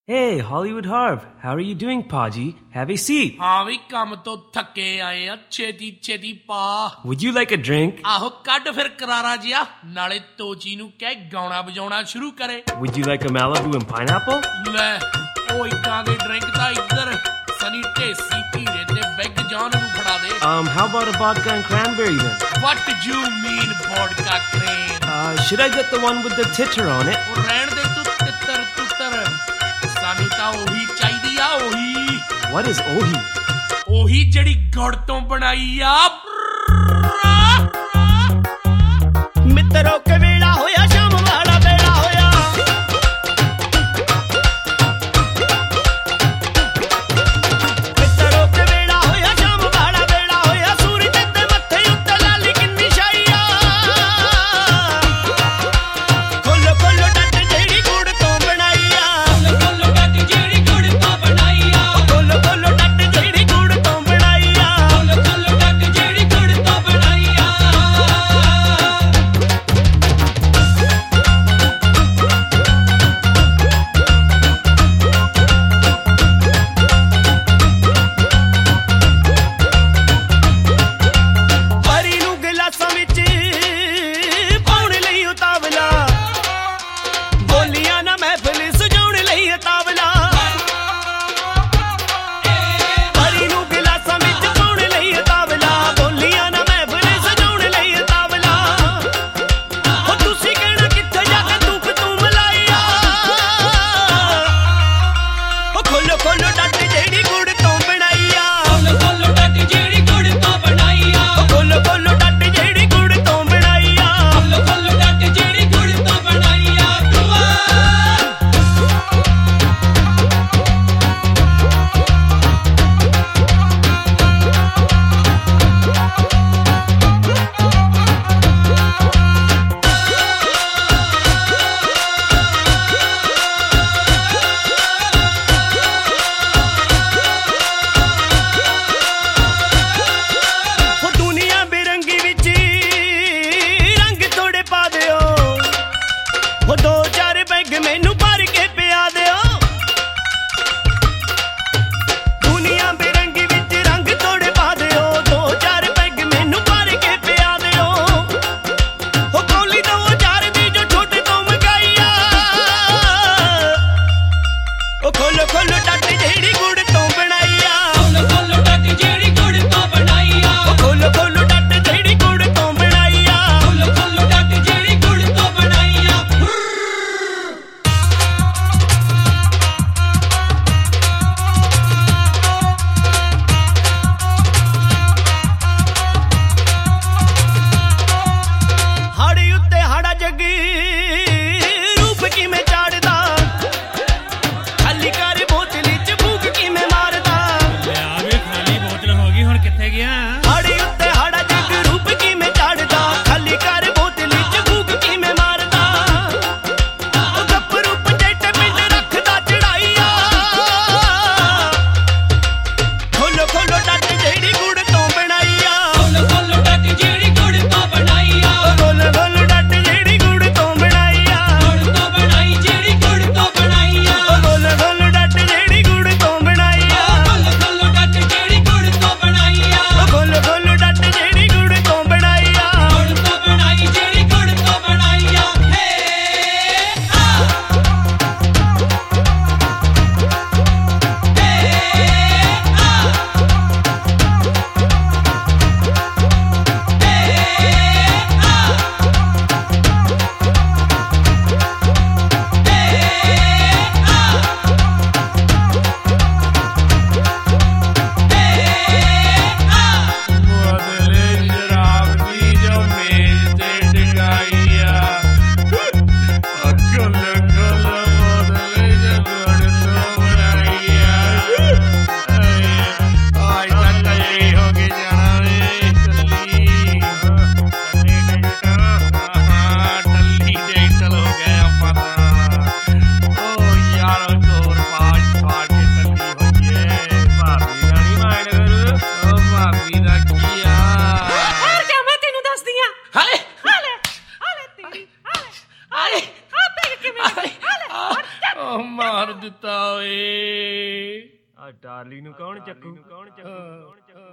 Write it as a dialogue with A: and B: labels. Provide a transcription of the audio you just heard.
A: Hey, Hollywood Harv, how are you doing, Paji? Have a seat.
B: ਹਾਂ ਵੀ ਕੰਮ ਤੋਂ ਥੱਕੇ ਆਏ ਆ ਛੇਤੀ ਪਾ
A: Would you like a drink?
B: ਆਹੋ ਕੱਢ ਫਿਰ ਕਰਾਰਾ ਜਿਹਾ ਨਾਲੇ ਤੋਚੀ ਨੂੰ ਕਹਿ ਗਾਉਣਾ ਵਜਾਉਣਾ ਸ਼ੁਰੂ ਕਰੇ
A: Would you like a Malibu and pineapple?
B: ਲੈ ਉਹ ਇਦਾਂ ਦੇ ਡਰਿੰਕ ਤਾਂ ਇੱਧਰ ਸਨੀ ਢੇਸੀ ਧੀਰੇ ਤੇ ਬਿਗ ਜੌਨ ਨੂੰ ਫੜਾ ਦੇ
A: How about a vodka and cranberry then?
B: What do you mean vodka cran?
A: Should I get the one with the titter on it?
B: ਉਹ ਰਹਿਣ ਦੇ ਤੂੰ ਤਿੱਤਰ ਸਾਨੂੰ ਤਾਂ ਉਹੀ ਚਾਹੀਦੀ ਆ ਉਹੀ
A: What is ohi?
B: ਉਹੀ ਜਿਹੜੀ ਗੁੜ ਤੋਂ ਬਣਾਈ ਆ
C: ਮਿੱਤਰੋ ਕਵੇਲਾ ਹੋਇਆ ਸ਼ਾਮ ਵਾਲਾ ਵੇਲਾ ਹੋਇਆ ਮਿੱਤਰੋ ਕਵੇਲਾ ਹੋਇਆ ਸ਼ਾਮ ਵਾਲਾ ਵੇਲਾ ਹੋਇਆ ਸੂਰਜ ਦੇ ਮੱਥੇ ਉੱਤੇ ਲਾਲੀ ਕਿੰਨੀ ਛਾਈ ਆ ਖੋਲੋ ਖੋਲੋ ਡੱਟ ਜਿਹੜੀ ਗੁੜ ਤੋਂ ਬਣਾਈ ਆ ਖੋਲੋ ਡੱਟ ਜਿਹੜੀ ਗੁੜ ਤੋਂ ਬਣਾਈ ਆ ਖੋਲੋ ਖੋਲੋ ਡੱਟ ਜਿਹੜੀ ਗੁੜ ਤੋਂ ਬਣਾਈ ਆ ਖੋਲੋ ਖੋਲੋ ਡੱਟ ਜਿਹੜੀ ਗੁੜ ਤੋਂ ਬਣਾਈ ਆ ਹਰੀ ਨੂੰ ਗਲਾਸਾਂ ਵਿੱਚ ਪਾਉਣ ਲਈ ਉਤਾਵਲਾ ਬੋਲੀਆਂ ਨਾ ਮਹਿਫਿਲ ਸਜਾਉਣ ਲਈ ਉਤਾਵਲਾ ਹਰੀ ਨੂੰ ਗਲਾਸਾਂ ਵਿੱਚ ਪਾਉਣ ਲਈ ਉਤਾਵਲਾ ਬੋਲੀਆਂ ਨਾ ਮਹਿਫਿਲ ਸਜਾਉਣ ਲਈ ਉਤਾਵਲਾ ਹੋ ਤੁਸੀਂ ਕਹਿਣਾ ਕਿੱਥੇ ਜਾ ਕੇ ਤੂੰ ਮਲਾਈਆ ਹੋ ਖੋਲੋ ਖੋਲੋ ਡੱਟ ਜਿਹੜੀ ਗੁੜ ਤੋਂ ਬਣਾਈ ਆ ਖੋਲੋ ਖੋਲੋ ਡੱਟ ਜਿਹੜੀ ਗੁੜ ਤੋਂ ਬਣਾਈ ਆ ਖੋਲੋ ਖੋਲੋ ਡੱਟ ਜਿਹੜੀ ਗੁੜ ਤੋਂ ਬਣਾਈ ਆ ਖੋਲੋ ਖੋਲੋ ਡੱਟ ਜਿਹੜੀ ਗੁੜ ਤੋਂ ਬਣਾਈ ਆ ਉਹ ਦੁਨੀਆ ਬੇਰੰਗੀ ਵਿੱਚ ਰੰਗ ਥੋੜੇ ਪਾ ਦਿਓ ਉਹ ਦੋ ਚਾਰ ਪੈਗ ਮੈਨੂੰ ਭਰ ਕੇ ਪਿਆ ਦਿਓ ਦੁਨੀਆ ਬੇਰੰਗੀ ਵਿੱਚ ਰੰਗ ਥੋੜੇ ਪਾ ਦਿਓ ਦੋ ਚਾਰ ਪੈਗ ਮੈਨੂੰ ਭਰ ਕੇ ਪਿਆ ਦਿਓ ਉਹ ਕੋਲੀ ਦੋ ਚਾਰ ਦੀ ਜੋ ਛੋਟੇ ਤੋਂ ਮੰਗਾਈ ਆ ਉਹ ਖੋਲੋ ਖੋਲੋ ਡੱਟ ਜਿਹੜੀ ਗੁੜ ਤੋਂ ਬਣਾਈ ਆ ਖੋਲੋ ਖੋਲੋ ਡੱਟ ਜਿਹੜੀ ਗੁੜ ਤੋਂ ਬਣਾਈ ਆ ਖੋਲੋ ਖੋਲੋ ਡੱਟ ਜਿਹੜੀ ਗੁੜ ਤੋਂ ਬਣਾਈ ਆ ਖੋਲੋ ਖੋਲੋ ਡੱਟ ਜਿਹੜੀ ਗੁੜ ਤੋਂ ਬਣਾਈ ਆ ਹਾੜੀ ਉੱਤੇ ਹਾੜਾ ਜੱਗੀ ਰੂਪ ਕਿਵੇਂ ਚਾੜਦਾ ਖਾਲੀ ਕਰ ਬੋਤਲੀ ਚ ਭੂਕ ਕਿਵੇਂ ਮਾਰ
B: ਓਏ
A: ਆ ਟਾਲੀ ਨੂੰ ਕੌਣ ਚੱਕੂ